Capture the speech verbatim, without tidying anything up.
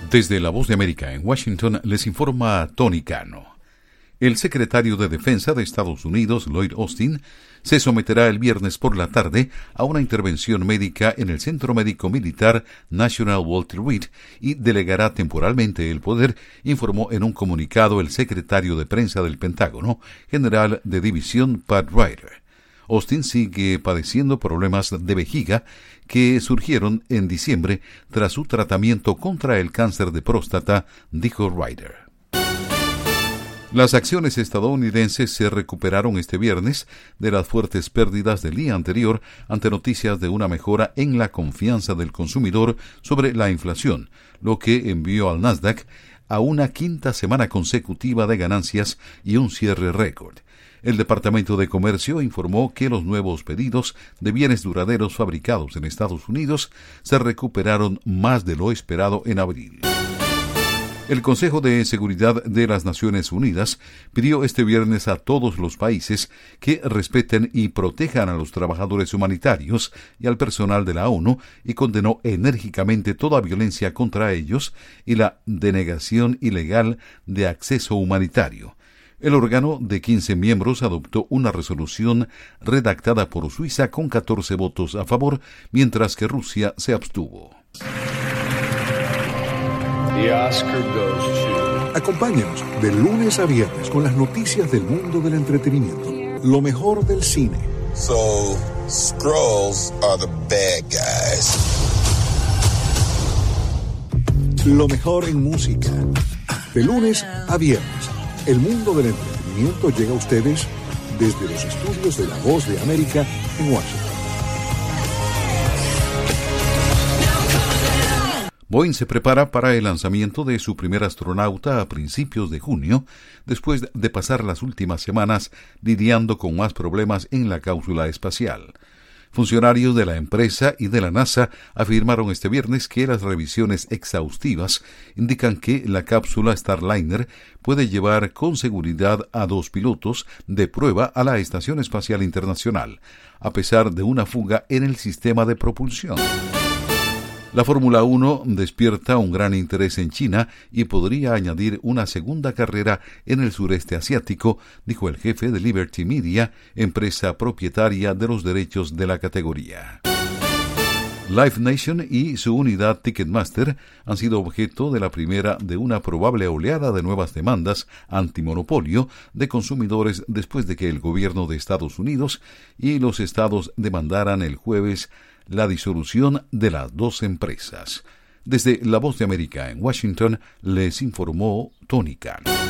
Desde La Voz de América en Washington les informa Tony Cano. El secretario de Defensa de Estados Unidos, Lloyd Austin, se someterá el viernes por la tarde a una intervención médica en el Centro Médico Militar National Walter Reed y delegará temporalmente el poder, informó en un comunicado el secretario de Prensa del Pentágono, general de división Pat Ryder. Austin sigue padeciendo problemas de vejiga que surgieron en diciembre tras su tratamiento contra el cáncer de próstata, dijo Ryder. Las acciones estadounidenses se recuperaron este viernes de las fuertes pérdidas del día anterior ante noticias de una mejora en la confianza del consumidor sobre la inflación, lo que envió al Nasdaq a una quinta semana consecutiva de ganancias y un cierre récord. El Departamento de Comercio informó que los nuevos pedidos de bienes duraderos fabricados en Estados Unidos se recuperaron más de lo esperado en abril. El Consejo de Seguridad de las Naciones Unidas pidió este viernes a todos los países que respeten y protejan a los trabajadores humanitarios y al personal de la ONU y condenó enérgicamente toda violencia contra ellos y la denegación ilegal de acceso humanitario. El órgano de quince miembros adoptó una resolución redactada por Suiza con catorce votos a favor, mientras que Rusia se abstuvo. The Oscar goes to... Acompáñenos de lunes a viernes con las noticias del mundo del entretenimiento. Lo mejor del cine. So, Skrulls are the bad guys. Lo mejor en música. De lunes a viernes. El mundo del entretenimiento llega a ustedes desde los estudios de La Voz de América en Washington. Boeing se prepara para el lanzamiento de su primer astronauta a principios de junio, después de pasar las últimas semanas lidiando con más problemas en la cápsula espacial. Funcionarios de la empresa y de la NASA afirmaron este viernes que las revisiones exhaustivas indican que la cápsula Starliner puede llevar con seguridad a dos pilotos de prueba a la Estación Espacial Internacional, a pesar de una fuga en el sistema de propulsión. La Fórmula uno despierta un gran interés en China y podría añadir una segunda carrera en el sureste asiático, dijo el jefe de Liberty Media, empresa propietaria de los derechos de la categoría. Live Nation y su unidad Ticketmaster han sido objeto de la primera de una probable oleada de nuevas demandas antimonopolio de consumidores después de que el gobierno de Estados Unidos y los estados demandaran el jueves la disolución de las dos empresas. Desde La Voz de América en Washington les informó Tony Cano.